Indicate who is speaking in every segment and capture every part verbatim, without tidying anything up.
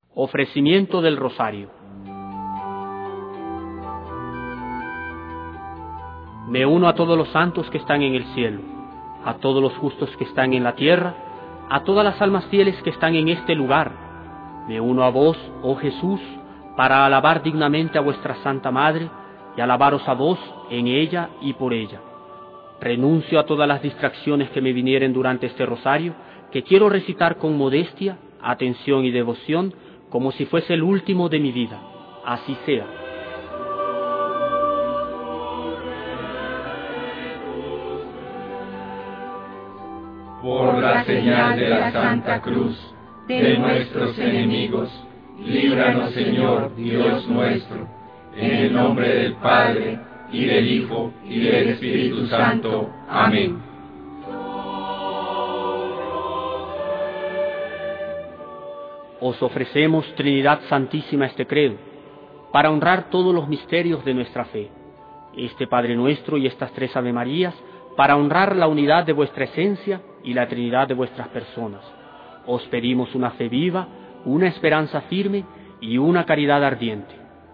Speaker 1: Ofrecimiento del Rosario. Me uno a todos los santos que están en el cielo, a todos los justos que están en la tierra, a todas las almas fieles que están en este lugar. Me uno a vos, oh Jesús, para alabar dignamente a vuestra Santa Madre y alabaros a vos en ella y por ella. Renuncio a todas las distracciones que me vinieren durante este rosario, que quiero recitar con modestia, atención y devoción, como si fuese el último de mi vida. Así sea.
Speaker 2: Por la señal de la Santa Cruz de nuestros enemigos, líbranos, Señor, Dios nuestro, en el nombre del Padre, y del Hijo, y del Espíritu Santo. Amén.
Speaker 1: Os ofrecemos, Trinidad Santísima, este credo, para honrar todos los misterios de nuestra fe, este Padre Nuestro y estas tres Ave Marías, para honrar la unidad de vuestra esencia y la Trinidad de vuestras personas. Os pedimos una fe viva, una esperanza firme y una caridad ardiente.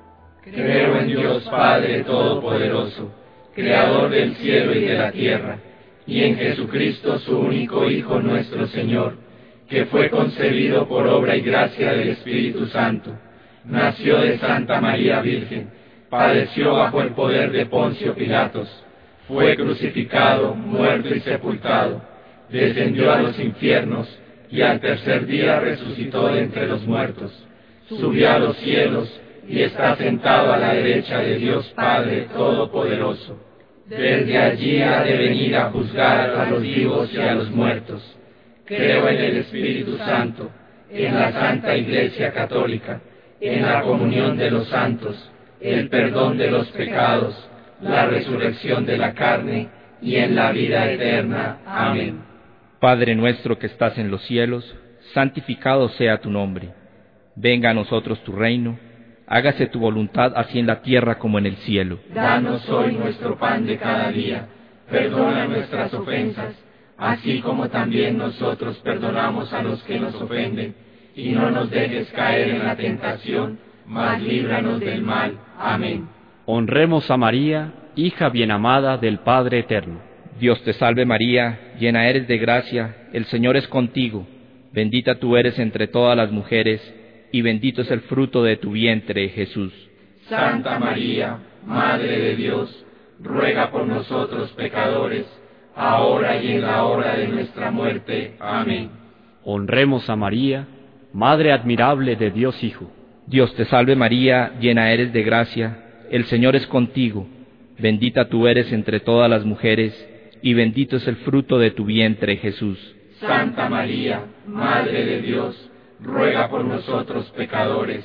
Speaker 2: Creo en Dios Padre Todopoderoso, Creador del cielo y de la tierra, y en Jesucristo, su único Hijo nuestro Señor, que fue concebido por obra y gracia del Espíritu Santo, nació de Santa María Virgen, padeció bajo el poder de Poncio Pilatos, fue crucificado, muerto y sepultado, descendió a los infiernos, y al tercer día resucitó de entre los muertos, subió a los cielos, y está sentado a la derecha de Dios Padre Todopoderoso. Desde allí ha de venir a juzgar a los vivos y a los muertos. Creo en el Espíritu Santo, en la Santa Iglesia Católica, en la comunión de los santos, el perdón de los pecados, la resurrección de la carne y en la vida eterna. Amén.
Speaker 3: Padre nuestro que estás en los cielos, santificado sea tu nombre. Venga a nosotros tu reino, hágase tu voluntad así en la tierra como en el cielo.
Speaker 2: Danos hoy nuestro pan de cada día, perdona nuestras ofensas, así como también nosotros perdonamos a los que nos ofenden, y no nos dejes caer en la tentación, mas líbranos del mal. Amén.
Speaker 1: Honremos a María, hija bien amada del Padre Eterno.
Speaker 3: Dios te salve María, llena eres de gracia, el Señor es contigo, bendita tú eres entre todas las mujeres, y bendito es el fruto de tu vientre, Jesús.
Speaker 2: Santa María, Madre de Dios, ruega por nosotros pecadores, ahora y en la hora de nuestra muerte. Amén.
Speaker 1: Honremos a María, Madre admirable de Dios Hijo.
Speaker 3: Dios te salve María, llena eres de gracia, el Señor es contigo, bendita tú eres entre todas las mujeres, y bendito es el fruto de tu vientre, Jesús.
Speaker 2: Santa María, Madre de Dios, ruega por nosotros pecadores,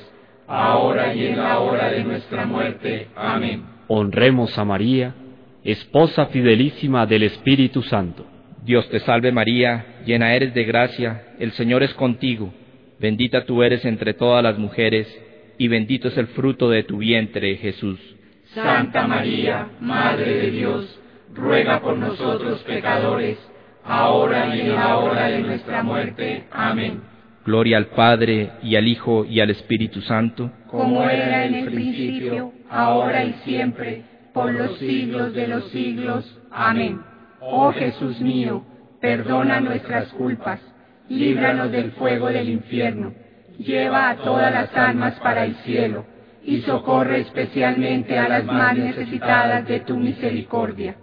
Speaker 2: ahora y en la hora de nuestra muerte. Amén.
Speaker 1: Honremos a María, esposa fidelísima del Espíritu Santo.
Speaker 3: Dios te salve María, llena eres de gracia, el Señor es contigo, bendita tú eres entre todas las mujeres, y bendito es el fruto de tu vientre, Jesús.
Speaker 2: Santa María, Madre de Dios, ruega por nosotros pecadores, ahora y en la hora de nuestra muerte. Amén.
Speaker 3: Gloria al Padre, y al Hijo, y al Espíritu Santo,
Speaker 2: como era en el principio, ahora y siempre, por los siglos de los siglos. Amén. Oh Jesús mío, perdona nuestras culpas, líbranos del fuego del infierno, lleva a todas las almas para el cielo, y socorre especialmente a las más necesitadas de tu misericordia.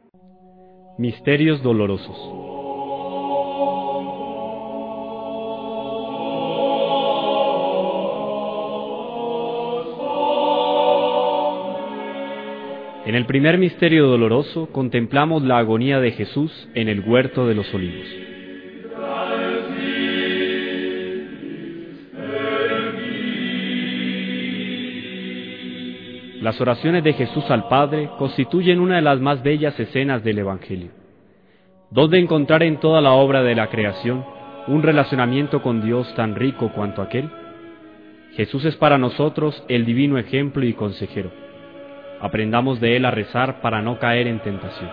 Speaker 1: Misterios dolorosos. En el primer misterio doloroso contemplamos la agonía de Jesús en el huerto de los olivos. Las oraciones de Jesús al Padre constituyen una de las más bellas escenas del Evangelio. ¿Dónde encontrar en toda la obra de la creación un relacionamiento con Dios tan rico cuanto aquel? Jesús es para nosotros el divino ejemplo y consejero. Aprendamos de él a rezar para no caer en tentación.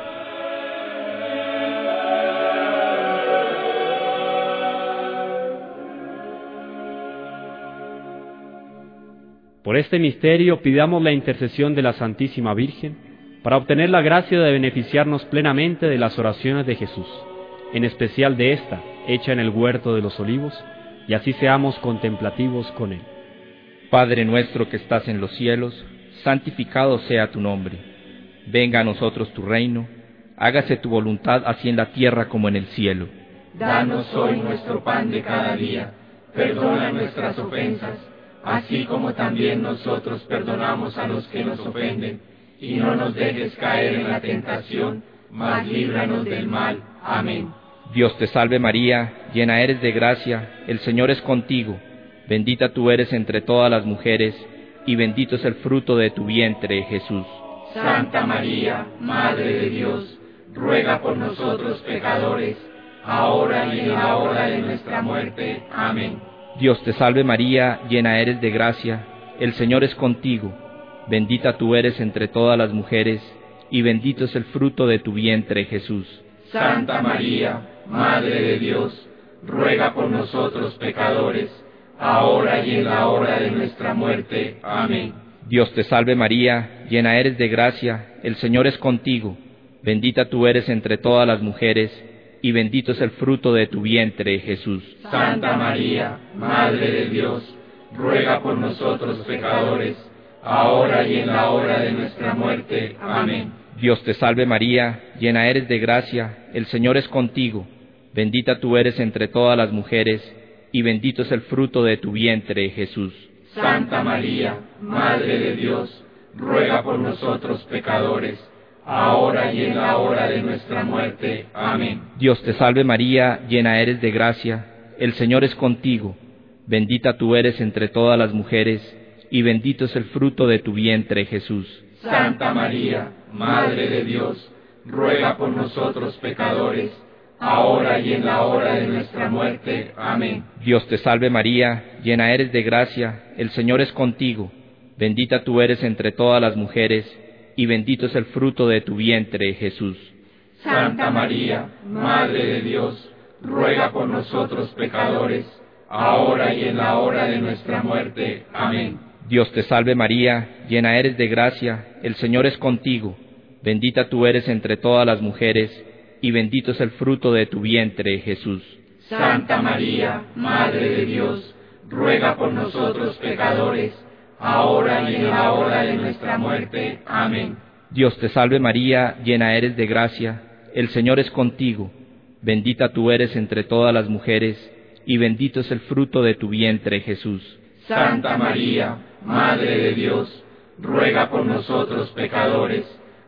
Speaker 1: Por este misterio pidamos la intercesión de la Santísima Virgen para obtener la gracia de beneficiarnos plenamente de las oraciones de Jesús, en especial de esta, hecha en el huerto de los olivos, y así seamos contemplativos con Él.
Speaker 3: Padre nuestro que estás en los cielos, santificado sea tu nombre. Venga a nosotros tu reino, hágase tu voluntad así en la tierra como en el cielo.
Speaker 2: Danos hoy nuestro pan de cada día, perdona nuestras ofensas, así como también nosotros perdonamos a los que nos ofenden, y no nos dejes caer en la tentación, mas líbranos del mal. Amén.
Speaker 3: Dios te salve María, llena eres de gracia, el Señor es contigo, bendita tú eres entre todas las mujeres, y bendito es el fruto de tu vientre, Jesús.
Speaker 2: Santa María, Madre de Dios, ruega por nosotros pecadores, ahora y en la hora de nuestra muerte. Amén.
Speaker 3: Dios te salve María, llena eres de gracia, el Señor es contigo, bendita tú eres entre todas las mujeres, y bendito es el fruto de tu vientre, Jesús.
Speaker 2: Santa María, Madre de Dios, ruega por nosotros pecadores, ahora y en la hora de nuestra muerte. Amén.
Speaker 3: Dios te salve María, llena eres de gracia, el Señor es contigo, bendita tú eres entre todas las mujeres, y bendito es el fruto de tu vientre, Jesús.
Speaker 2: Santa María, Madre de Dios, ruega por nosotros pecadores, ahora y en la hora de nuestra muerte. Amén.
Speaker 3: Dios te salve María, llena eres de gracia, el Señor es contigo, bendita tú eres entre todas las mujeres, y bendito es el fruto de tu vientre, Jesús.
Speaker 2: Santa María, Madre de Dios, ruega por nosotros pecadores, ahora y en la hora de nuestra muerte. Amén.
Speaker 3: Dios te salve María, llena eres de gracia, el Señor es contigo, bendita tú eres entre todas las mujeres, y bendito es el fruto de tu vientre, Jesús.
Speaker 2: Santa María, Madre de Dios, ruega por nosotros pecadores, ahora y en la hora de nuestra muerte. Amén.
Speaker 3: Dios te salve María, llena eres de gracia, el Señor es contigo, bendita tú eres entre todas las mujeres, y bendito es el fruto de tu vientre, Jesús.
Speaker 2: Santa María, Madre de Dios, ruega por nosotros pecadores, ahora y en la hora de nuestra muerte. Amén.
Speaker 3: Dios te salve María, llena eres de gracia, el Señor es contigo, bendita tú eres entre todas las mujeres, y bendito es el fruto de tu vientre, Jesús.
Speaker 2: Santa María, Madre de Dios, ruega por nosotros pecadores, ahora y en la hora de nuestra muerte. Amén.
Speaker 3: Dios te salve María, llena eres de gracia, el Señor es contigo, bendita tú eres entre todas las mujeres, y bendito es el fruto de tu vientre, Jesús.
Speaker 2: Santa María, Madre de Dios, ruega por nosotros pecadores,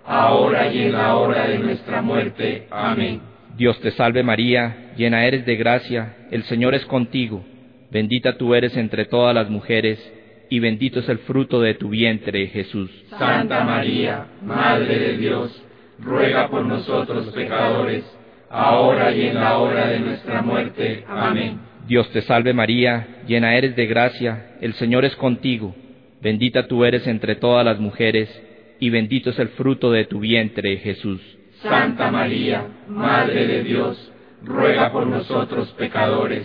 Speaker 2: ahora y en la hora de nuestra muerte. Amén.
Speaker 3: Dios te salve María, llena eres de gracia, el Señor es contigo, bendita tú eres entre todas las mujeres, y bendito es el fruto de tu vientre, Jesús.
Speaker 2: Santa María, Madre de Dios, ruega por nosotros pecadores, ahora y en la hora de nuestra muerte. Amén.
Speaker 3: Dios te salve María, llena eres de gracia, el Señor es contigo, bendita tú eres entre todas las mujeres, y bendito es el fruto de tu vientre, Jesús.
Speaker 2: Santa María, Madre de Dios, ruega por nosotros pecadores,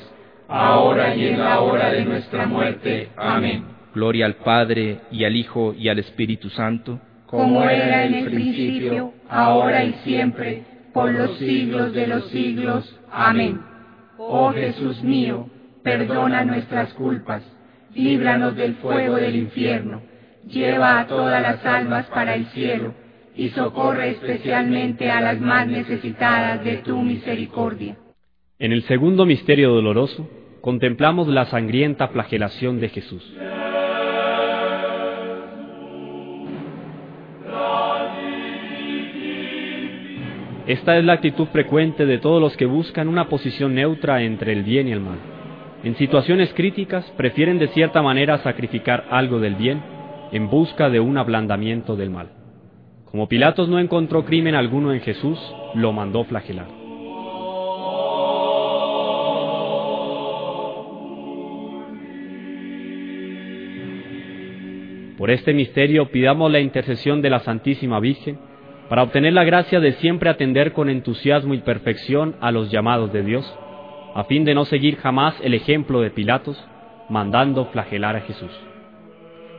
Speaker 2: ahora y en la hora de nuestra muerte. Amén.
Speaker 3: Gloria al Padre, y al Hijo, y al Espíritu Santo,
Speaker 2: como era en el principio, ahora y siempre, por los siglos de los siglos. Amén. Oh Jesús mío, perdona nuestras culpas, líbranos del fuego del infierno, lleva a todas las almas para el cielo, y socorre especialmente a las más necesitadas de tu misericordia.
Speaker 1: En el segundo misterio doloroso, contemplamos la sangrienta flagelación de Jesús. Esta es la actitud frecuente de todos los que buscan una posición neutra entre el bien y el mal. En situaciones críticas prefieren de cierta manera sacrificar algo del bien en busca de un ablandamiento del mal. Como Pilatos no encontró crimen alguno en Jesús, lo mandó flagelar. Por este misterio pidamos la intercesión de la Santísima Virgen para obtener la gracia de siempre atender con entusiasmo y perfección a los llamados de Dios, a fin de no seguir jamás el ejemplo de Pilatos, mandando flagelar a Jesús.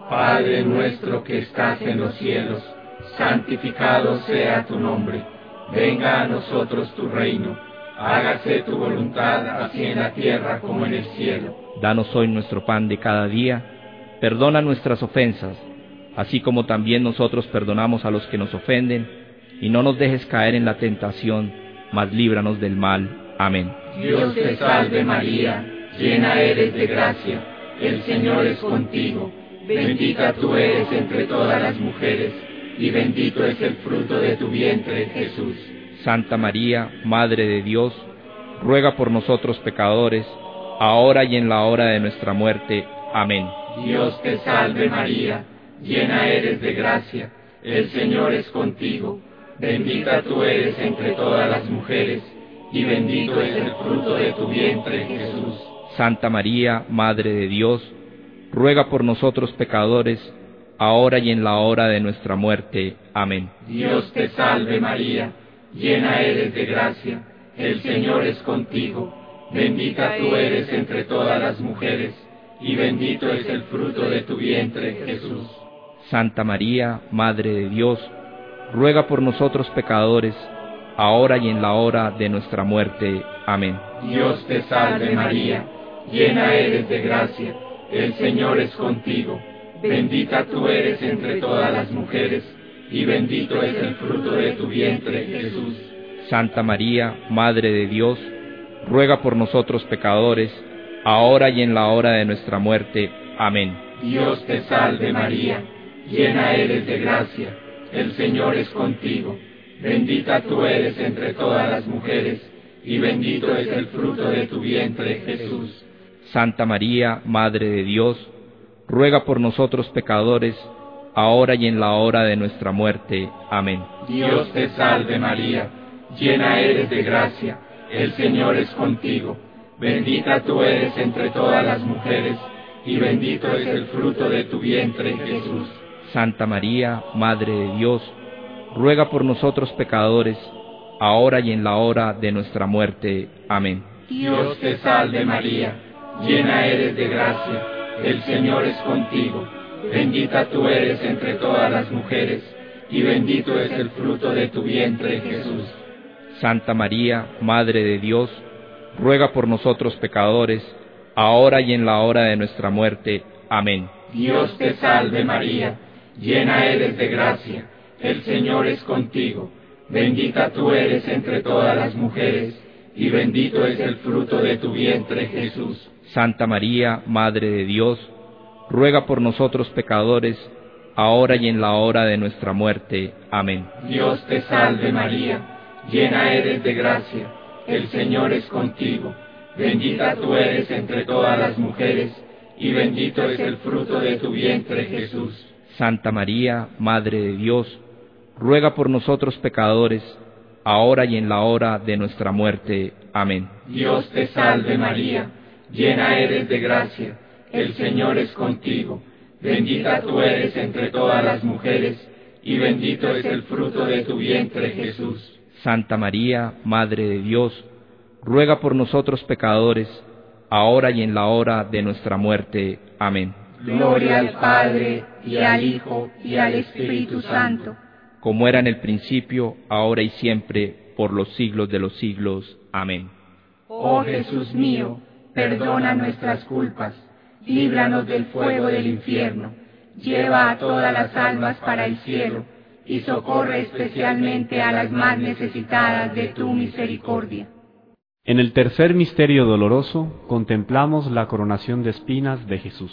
Speaker 2: Padre nuestro que estás en los cielos, santificado sea tu nombre. Venga a nosotros tu reino. Hágase tu voluntad, así en la tierra como en el cielo.
Speaker 3: Danos hoy nuestro pan de cada día. Perdona nuestras ofensas, así como también nosotros perdonamos a los que nos ofenden. Y no nos dejes caer en la tentación, mas líbranos del mal. Amén.
Speaker 2: Dios te salve María, llena eres de gracia. El Señor es contigo. Bendita tú eres entre todas las mujeres, y bendito es el fruto de tu vientre, Jesús.
Speaker 3: Santa María, Madre de Dios, ruega por nosotros pecadores, ahora y en la hora de nuestra muerte. Amén.
Speaker 2: Dios te salve María, llena eres de gracia, el Señor es contigo. Bendita tú eres entre todas las mujeres, y bendito es el fruto de tu vientre, Jesús.
Speaker 3: Santa María, Madre de Dios, ruega por nosotros pecadores, ahora y en la hora de nuestra muerte. Amén.
Speaker 2: Dios te salve María, llena eres de gracia, el Señor es contigo. Bendita tú eres entre todas las mujeres, y bendito es el fruto de tu vientre, Jesús.
Speaker 3: Santa María, Madre de Dios, ruega por nosotros pecadores, ahora y en la hora de nuestra muerte. Amén.
Speaker 2: Dios te salve María, llena eres de gracia, el Señor es contigo. Bendita tú eres entre todas las mujeres, y bendito es el fruto de tu vientre, Jesús.
Speaker 3: Santa María, Madre de Dios, ruega por nosotros pecadores, ahora y en la hora de nuestra muerte. Amén.
Speaker 2: Dios te salve María, llena eres de gracia, el Señor es contigo. Bendita tú eres entre todas las mujeres, y bendito es el fruto de tu vientre, Jesús.
Speaker 3: Santa María, Madre de Dios, ruega por nosotros pecadores, ahora y en la hora de nuestra muerte. Amén.
Speaker 2: Dios te salve María, llena eres de gracia, el Señor es contigo. Bendita tú eres entre todas las mujeres, y bendito es el fruto de tu vientre, Jesús.
Speaker 3: Santa María, Madre de Dios, ruega por nosotros pecadores, ahora y en la hora de nuestra muerte. Amén.
Speaker 2: Dios te salve María, llena eres de gracia, el Señor es contigo. Bendita tú eres entre todas las mujeres, y bendito es el fruto de tu vientre, Jesús.
Speaker 3: Santa María, Madre de Dios, ruega por nosotros pecadores, ahora y en la hora de nuestra muerte. Amén.
Speaker 2: Dios te salve María, llena eres de gracia, el Señor es contigo. Bendita tú eres entre todas las mujeres, y bendito es el fruto de tu vientre, Jesús.
Speaker 3: Santa María, Madre de Dios, ruega por nosotros pecadores, ahora y en la hora de nuestra muerte. Amén.
Speaker 2: Dios te salve María, llena eres de gracia, el Señor es contigo. Bendita tú eres entre todas las mujeres, y bendito es el fruto de tu vientre, Jesús.
Speaker 3: Santa María, Madre de Dios, ruega por nosotros pecadores, ahora y en la hora de nuestra muerte. Amén.
Speaker 2: Dios te salve María, llena eres de gracia, el Señor es contigo. Bendita tú eres entre todas las mujeres, y bendito es el fruto de tu vientre, Jesús.
Speaker 3: Santa María, Madre de Dios, ruega por nosotros pecadores, ahora y en la hora de nuestra muerte. Amén.
Speaker 2: Gloria al Padre, y al Hijo, y al Espíritu Santo,
Speaker 3: como era en el principio, ahora y siempre, por los siglos de los siglos. Amén.
Speaker 2: Oh Jesús mío, perdona nuestras culpas, líbranos del fuego del infierno, lleva a todas las almas para el cielo, y socorre especialmente a las más necesitadas de tu misericordia.
Speaker 1: En el tercer misterio doloroso contemplamos la coronación de espinas de Jesús.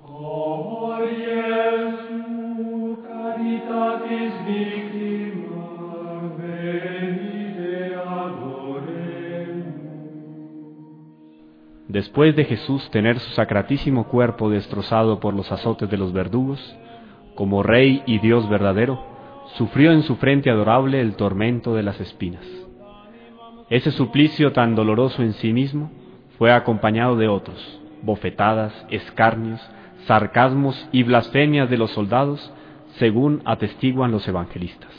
Speaker 1: Después de Jesús tener su sacratísimo cuerpo destrozado por los azotes de los verdugos, como Rey y Dios verdadero, sufrió en su frente adorable el tormento de las espinas. Ese suplicio tan doloroso en sí mismo fue acompañado de otros, bofetadas, escarnios, sarcasmos y blasfemias de los soldados, según atestiguan los evangelistas.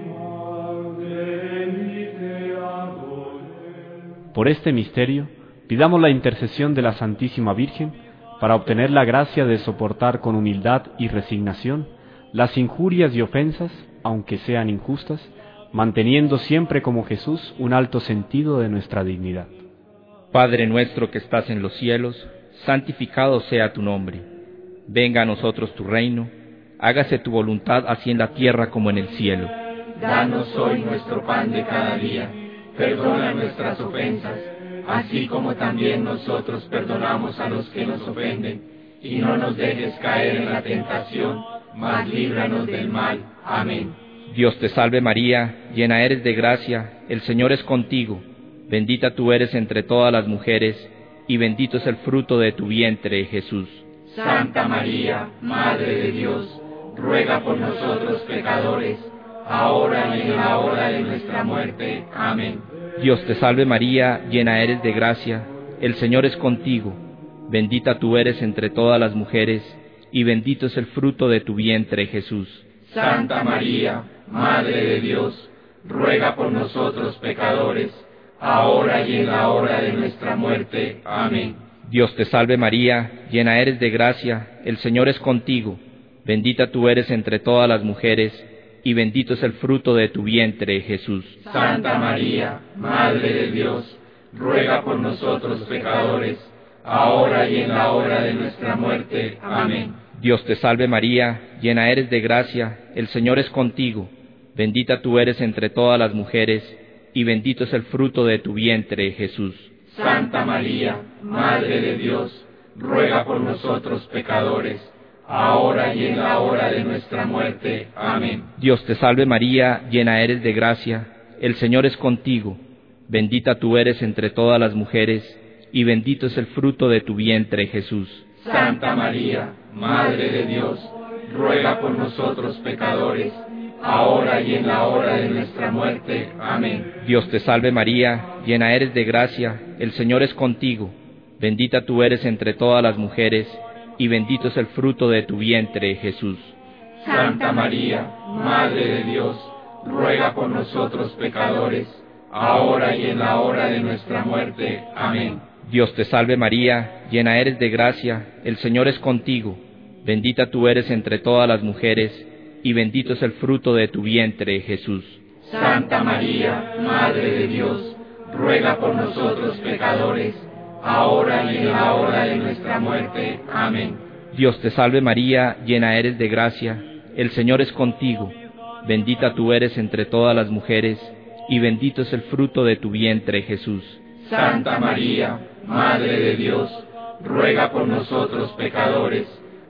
Speaker 1: Por este misterio
Speaker 4: Pidamos la intercesión de la Santísima Virgen para obtener la gracia de soportar con humildad y resignación las injurias y ofensas, aunque sean injustas, manteniendo siempre como Jesús un alto sentido de nuestra dignidad.
Speaker 3: Padre nuestro que estás en los cielos, santificado sea tu nombre. Venga a nosotros tu reino, hágase tu voluntad así en la tierra como en el cielo.
Speaker 2: Danos hoy nuestro pan de cada día, perdona nuestras ofensas, así como también nosotros perdonamos a los que nos ofenden, y no nos dejes caer en la tentación, mas líbranos del mal. Amén.
Speaker 3: Dios te salve María, llena eres de gracia, el Señor es contigo, bendita tú eres entre todas las mujeres, y bendito es el fruto de tu vientre, Jesús.
Speaker 2: Santa María, Madre de Dios, ruega por nosotros pecadores, ahora y en la hora de nuestra muerte. Amén.
Speaker 3: Dios te salve María, llena eres de gracia, el Señor es contigo, bendita tú eres entre todas las mujeres, y bendito es el fruto de tu vientre, Jesús.
Speaker 2: Santa María, Madre de Dios, ruega por nosotros pecadores, ahora y en la hora de nuestra muerte. Amén.
Speaker 3: Dios te salve María, llena eres de gracia, el Señor es contigo, bendita tú eres entre todas las mujeres, y bendito es el fruto de tu vientre, Jesús.
Speaker 2: Santa María, Madre de Dios, ruega por nosotros pecadores, ahora y en la hora de nuestra muerte. Amén.
Speaker 3: Dios te salve María, llena eres de gracia, el Señor es contigo, bendita tú eres entre todas las mujeres, y bendito es el fruto de tu vientre, Jesús.
Speaker 2: Santa María, Madre de Dios, ruega por nosotros pecadores, ahora y en la hora de nuestra muerte. Amén.
Speaker 3: Dios te salve María, llena eres de gracia, el Señor es contigo, bendita tú eres entre todas las mujeres, y bendito es el fruto de tu vientre, Jesús.
Speaker 2: Santa María, Madre de Dios, ruega por nosotros pecadores, ahora y en la hora de nuestra muerte. Amén.
Speaker 3: Dios te salve María, llena eres de gracia, el Señor es contigo, bendita tú eres entre todas las mujeres, y bendito es el fruto de tu vientre, Jesús.
Speaker 2: Santa María, Madre de Dios, ruega por nosotros pecadores, ahora y en la hora de nuestra muerte. Amén.
Speaker 3: Dios te salve María, llena eres de gracia, el Señor es contigo, bendita tú eres entre todas las mujeres, y bendito es el fruto de tu vientre, Jesús.
Speaker 2: Santa María, Madre de Dios, ruega por nosotros pecadores, ahora y en la hora de nuestra muerte. Amén.
Speaker 3: Dios te salve María, llena eres de gracia, el Señor es contigo, bendita tú eres entre todas las mujeres, y bendito es el fruto de tu vientre, Jesús.
Speaker 2: Santa María, Madre de Dios, ruega por nosotros pecadores,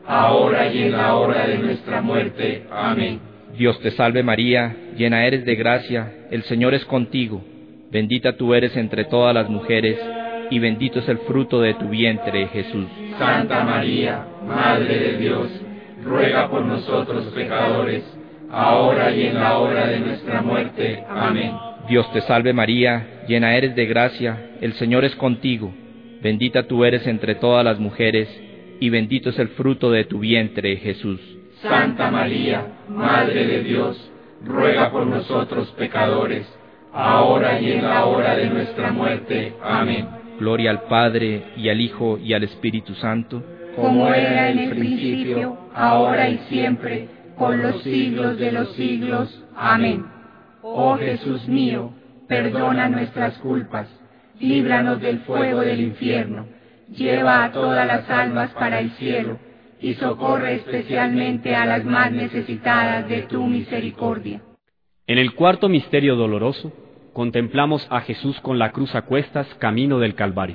Speaker 2: ahora y en la hora de nuestra muerte. Amén.
Speaker 3: Dios te salve María, llena eres de gracia, el Señor es contigo, bendita tú eres entre todas las mujeres, y bendito es el fruto de tu vientre, Jesús.
Speaker 2: Santa María, Madre de Dios, ruega por nosotros pecadores, ahora y en la hora de nuestra muerte. Amén.
Speaker 3: Dios te salve María, llena eres de gracia, el Señor es contigo, bendita tú eres entre todas las mujeres, y bendito es el fruto de tu vientre, Jesús.
Speaker 2: Santa María, Madre de Dios, ruega por nosotros pecadores, ahora y en la hora de nuestra muerte. Amén.
Speaker 3: Gloria al Padre, y al Hijo, y al Espíritu Santo,
Speaker 2: como era en el principio, ahora y siempre, por los siglos de los siglos. Amén. Oh Jesús mío, perdona nuestras culpas, líbranos del fuego del infierno, lleva a todas las almas para el cielo, y socorre especialmente a las más necesitadas de tu misericordia.
Speaker 4: En el cuarto misterio doloroso, contemplamos a Jesús con la cruz a cuestas, camino del Calvario.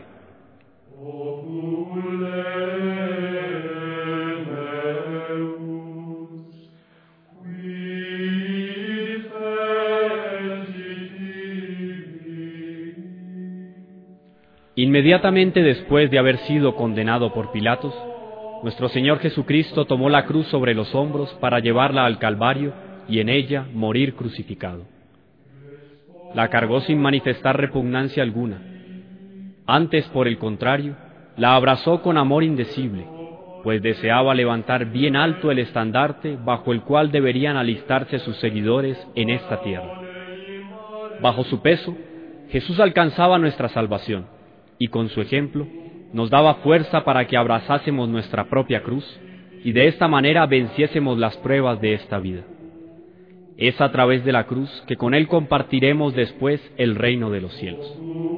Speaker 4: Inmediatamente después de haber sido condenado por Pilatos, nuestro Señor Jesucristo tomó la cruz sobre los hombros para llevarla al Calvario y en ella morir crucificado. La cargó sin manifestar repugnancia alguna. Antes, por el contrario, la abrazó con amor indecible, pues deseaba levantar bien alto el estandarte bajo el cual deberían alistarse sus seguidores en esta tierra. Bajo su peso, Jesús alcanzaba nuestra salvación, y con su ejemplo nos daba fuerza para que abrazásemos nuestra propia cruz y de esta manera venciésemos las pruebas de esta vida. Es a través de la cruz que con Él compartiremos después el reino de los cielos.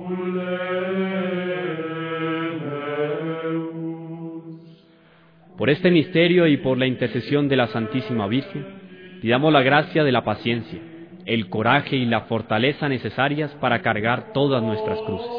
Speaker 4: Por este misterio y por la intercesión de la Santísima Virgen, pidamos la gracia de la paciencia, el coraje y la fortaleza necesarias para cargar todas nuestras cruces.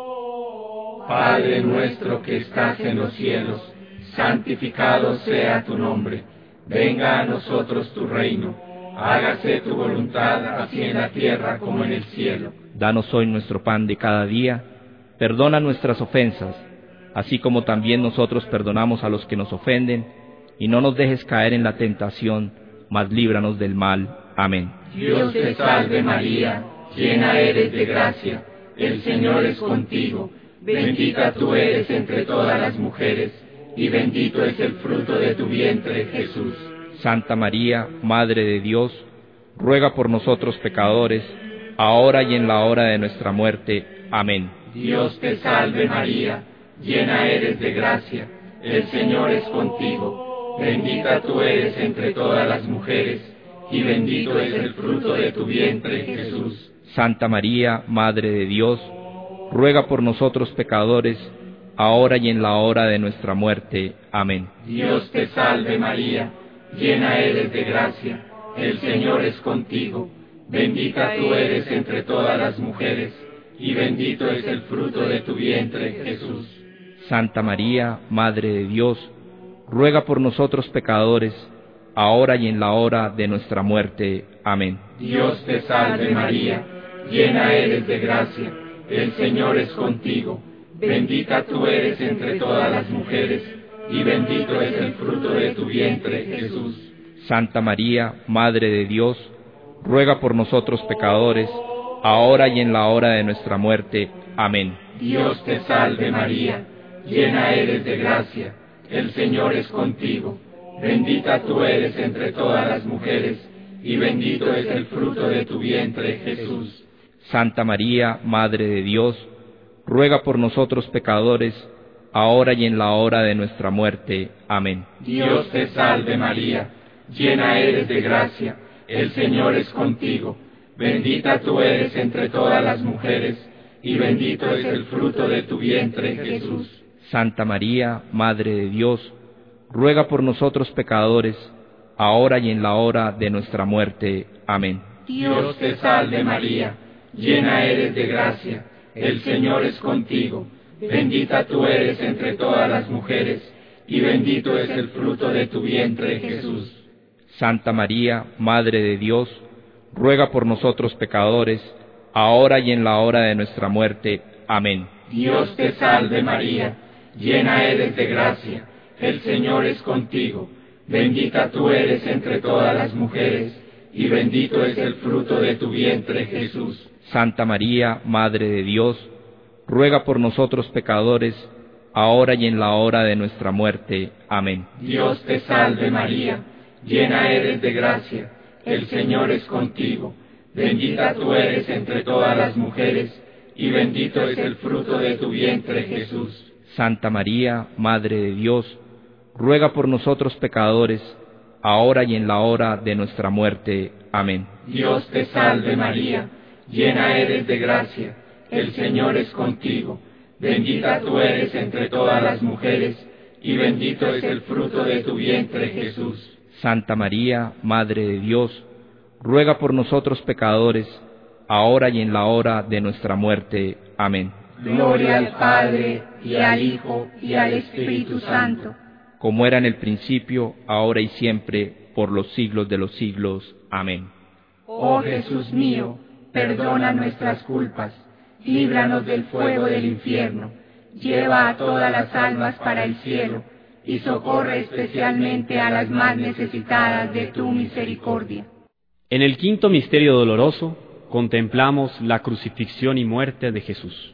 Speaker 2: Padre nuestro que estás en los cielos, santificado sea tu nombre. Venga a nosotros tu reino. Hágase tu voluntad, así en la tierra como en el cielo.
Speaker 3: Danos hoy nuestro pan de cada día. Perdona nuestras ofensas, así como también nosotros perdonamos a los que nos ofenden, y no nos dejes caer en la tentación, mas líbranos del mal. Amén.
Speaker 2: Dios te salve María, llena eres de gracia, el Señor es contigo. Bendita tú eres entre todas las mujeres, y bendito es el fruto de tu vientre, Jesús.
Speaker 3: Santa María, Madre de Dios, ruega por nosotros pecadores, ahora y en la hora de nuestra muerte. Amén.
Speaker 2: Dios te salve María, llena eres de gracia, el Señor es contigo. Bendita tú eres entre todas las mujeres, y bendito es el fruto de tu vientre, Jesús.
Speaker 3: Santa María, Madre de Dios, ruega por nosotros pecadores, ahora y en la hora de nuestra muerte. Amén.
Speaker 2: Dios te salve María, llena eres de gracia, el Señor es contigo. Bendita tú eres entre todas las mujeres, y bendito es el fruto de tu vientre, Jesús.
Speaker 3: Santa María, Madre de Dios, ruega por nosotros pecadores, ahora y en la hora de nuestra muerte. Amén.
Speaker 2: Dios te salve María, llena eres de gracia, el Señor es contigo. Bendita tú eres entre todas las mujeres, y bendito es el fruto de tu vientre, Jesús.
Speaker 3: Santa María, Madre de Dios, ruega por nosotros pecadores, ahora y en la hora de nuestra muerte. Amén.
Speaker 2: Dios te salve María, llena eres de gracia, el Señor es contigo. Bendita tú eres entre todas las mujeres, y bendito es el fruto de tu vientre, Jesús.
Speaker 3: Santa María, Madre de Dios, ruega por nosotros pecadores, ahora y en la hora de nuestra muerte. Amén.
Speaker 2: Dios te salve María, llena eres de gracia, el Señor es contigo. Bendita tú eres entre todas las mujeres, y bendito es el fruto de tu vientre, Jesús.
Speaker 3: Santa María, Madre de Dios, ruega por nosotros pecadores, ahora y en la hora de nuestra muerte. Amén.
Speaker 2: Dios te salve María, llena eres de gracia, el Señor es contigo. Bendita tú eres entre todas las mujeres, y bendito es el fruto de tu vientre, Jesús.
Speaker 3: Santa María, Madre de Dios, ruega por nosotros pecadores, ahora y en la hora de nuestra muerte. Amén.
Speaker 2: Dios te salve María, llena eres de gracia, el Señor es contigo. Bendita tú eres entre todas las mujeres, y bendito es el fruto de tu vientre, Jesús.
Speaker 3: Santa María, Madre de Dios, ruega por nosotros pecadores, ahora y en la hora de nuestra muerte. Amén.
Speaker 2: Dios te salve María, llena eres de gracia, el Señor es contigo. Bendita tú eres entre todas las mujeres, y bendito es el fruto de tu vientre, Jesús.
Speaker 3: Santa María, Madre de Dios, ruega por nosotros pecadores, ahora y en la hora de nuestra muerte. Amén.
Speaker 2: Dios te salve María, llena eres de gracia, el Señor es contigo. Bendita tú eres entre todas las mujeres, y bendito es el fruto de tu vientre, Jesús.
Speaker 3: Santa María, Madre de Dios, ruega por nosotros pecadores, ahora y en la hora de nuestra muerte. Amén.
Speaker 2: Gloria al Padre, y al Hijo, y al Espíritu Santo,
Speaker 3: como era en el principio, ahora y siempre, por los siglos de los siglos. Amén.
Speaker 2: Oh Jesús mío, perdona nuestras culpas, líbranos del fuego del infierno, lleva a todas las almas para el cielo, y socorre especialmente a las más necesitadas de tu misericordia.
Speaker 4: En el quinto misterio doloroso, contemplamos la crucifixión y muerte de Jesús.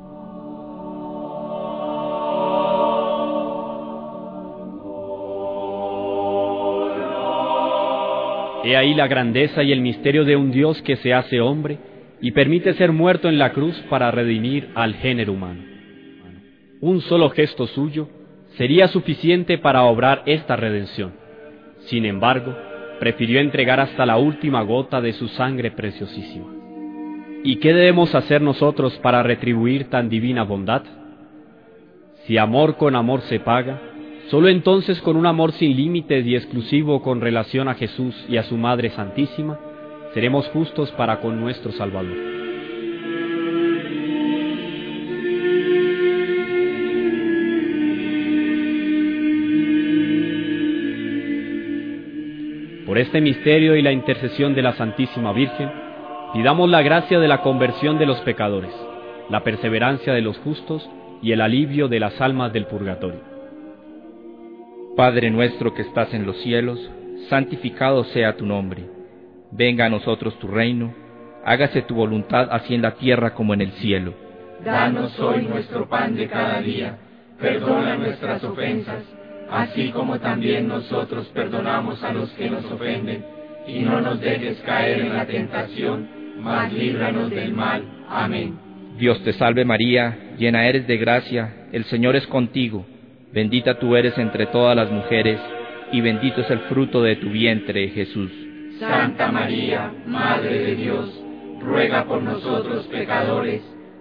Speaker 4: He ahí la grandeza y el misterio de un Dios que se hace hombre y permite ser muerto en la cruz para redimir al género humano. un solo gesto suyo, sería suficiente para obrar esta redención. Sin embargo, prefirió entregar hasta la última gota de su sangre preciosísima. ¿Y qué debemos hacer nosotros para retribuir tan divina bondad? Si amor con amor se paga, solo entonces con un amor sin límites y exclusivo con relación a Jesús y a su Madre Santísima, seremos justos para con nuestro Salvador. Por este misterio y la intercesión de la Santísima Virgen, pidamos la gracia de la conversión de los pecadores, la perseverancia de los justos y el alivio de las almas del purgatorio.
Speaker 3: Padre nuestro que estás en los cielos, santificado sea tu nombre. Venga a nosotros tu reino, hágase tu voluntad así en la tierra como en el cielo.
Speaker 2: Danos hoy nuestro pan de cada día, perdona nuestras ofensas, así como también nosotros perdonamos a los que nos ofenden, y no nos dejes caer en la tentación, mas líbranos del mal. Amén.
Speaker 3: Dios te salve María, llena eres de gracia, el Señor es contigo, bendita tú eres entre todas las mujeres, y bendito es el fruto de tu vientre, Jesús.
Speaker 2: Santa María, Madre de Dios, ruega por nosotros pecadores,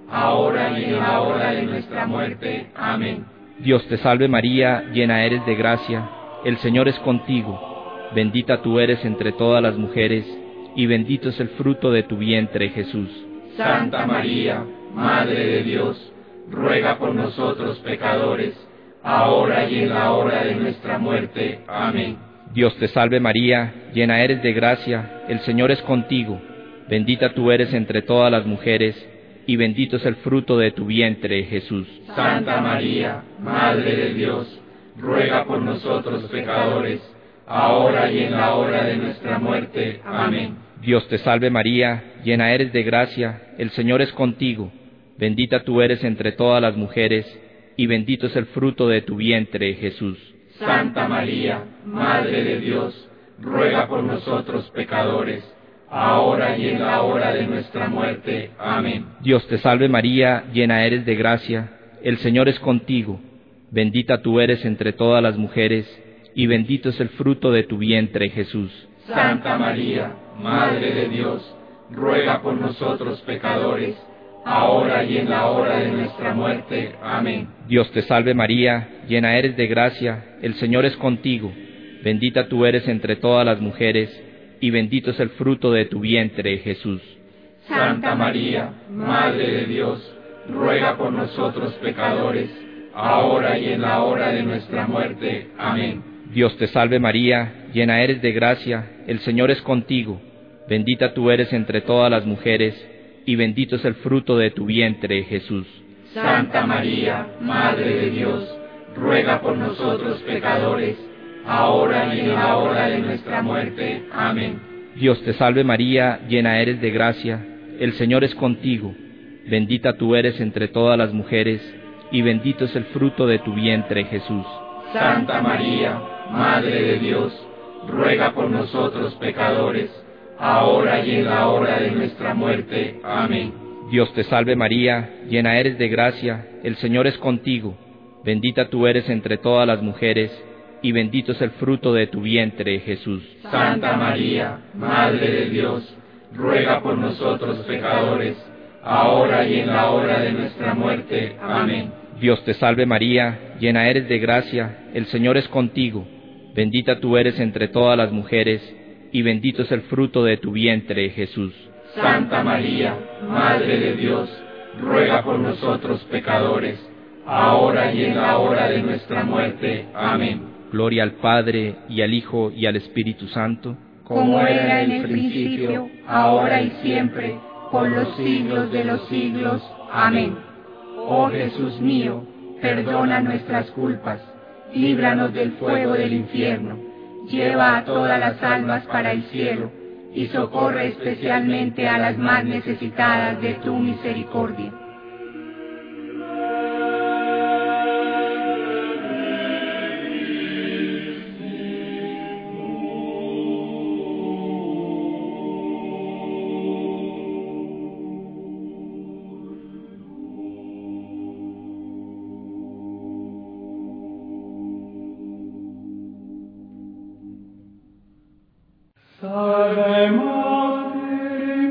Speaker 2: ahora y en la hora de nuestra muerte. Amén.
Speaker 3: Dios te salve María, llena eres de gracia, el Señor es contigo, bendita tú eres entre todas las mujeres, y bendito es el fruto de tu vientre, Jesús.
Speaker 2: Santa María, Madre de Dios, ruega por nosotros pecadores, ahora y en la hora de nuestra muerte. Amén.
Speaker 3: Dios te salve María, llena eres de gracia, el Señor es contigo, bendita tú eres entre todas las mujeres, y bendito es el fruto de tu vientre, Jesús.
Speaker 2: Santa María, Madre de Dios, ruega por nosotros pecadores, ahora y en la hora de nuestra muerte. Amén.
Speaker 3: Dios te salve María, llena eres de gracia, el Señor es contigo, bendita tú eres entre todas las mujeres, y bendito es el fruto de tu vientre, Jesús.
Speaker 2: Santa María, Madre de Dios, ruega por nosotros pecadores, ahora y en la hora de nuestra muerte. Amén.
Speaker 3: Dios te salve María, llena eres de gracia, el Señor es contigo, bendita tú eres entre todas las mujeres, y bendito es el fruto de tu vientre, Jesús.
Speaker 2: Santa María, Madre de Dios, ruega por nosotros pecadores, ahora y en la hora de nuestra muerte. Amén.
Speaker 3: Dios te salve María, llena eres de gracia, el Señor es contigo, bendita tú eres entre todas las mujeres, y bendito es el fruto de tu vientre, Jesús.
Speaker 2: Santa María, Madre de Dios, ruega por nosotros pecadores, ahora y en la hora de nuestra muerte. Amén.
Speaker 3: Dios te salve María, llena eres de gracia, el Señor es contigo, bendita tú eres entre todas las mujeres, y bendito es el fruto de tu vientre, Jesús.
Speaker 2: Santa María, Madre de Dios, ruega por nosotros pecadores, ahora y en la hora de nuestra muerte. Amén.
Speaker 3: Dios te salve María, llena eres de gracia, el Señor es contigo, bendita tú eres entre todas las mujeres, y bendito es el fruto de tu vientre, Jesús.
Speaker 2: Santa María, Madre de Dios, ruega por nosotros pecadores, ahora y en la hora de nuestra muerte. Amén.
Speaker 3: Dios te salve María, llena eres de gracia, el Señor es contigo, bendita tú eres entre todas las mujeres, y bendito es el fruto de tu vientre, Jesús.
Speaker 2: Santa María, Madre de Dios, ruega por nosotros pecadores, ahora y en la hora de nuestra muerte. Amén.
Speaker 3: Dios te salve María, llena eres de gracia, el Señor es contigo, bendita tú eres entre todas las mujeres, y bendito es el fruto de tu vientre, Jesús.
Speaker 2: Santa María, Madre de Dios, ruega por nosotros pecadores, ahora y en la hora de nuestra muerte. Amén.
Speaker 3: Gloria al Padre, y al Hijo, y al Espíritu Santo,
Speaker 2: como era en el principio, ahora y siempre, por los siglos de los siglos. Amén. Oh Jesús mío, perdona nuestras culpas, líbranos del fuego del infierno, lleva a todas las almas para el cielo, y socorre especialmente a las más necesitadas de tu misericordia. Ave Mater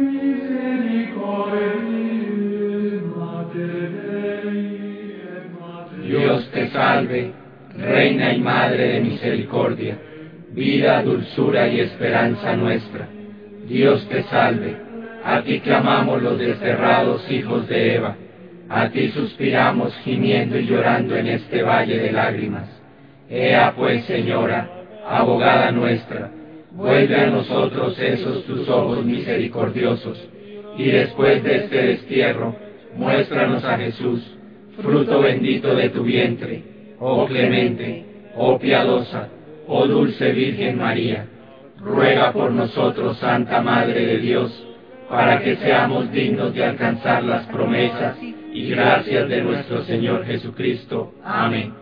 Speaker 2: misericordiae, Mater Dei et Mater. Dios te salve, Reina y Madre de misericordia, vida, dulzura y esperanza nuestra. Dios te salve, a ti clamamos los desterrados hijos de Eva, a ti suspiramos gimiendo y llorando en este valle de lágrimas. Ea pues, Señora, abogada nuestra, vuelve a nosotros esos tus ojos misericordiosos, y después de este destierro, muéstranos a Jesús, fruto bendito de tu vientre, oh clemente, oh piadosa, oh dulce Virgen María. Ruega por nosotros, Santa Madre de Dios, para que seamos dignos de alcanzar las promesas y gracias de nuestro Señor Jesucristo. Amén.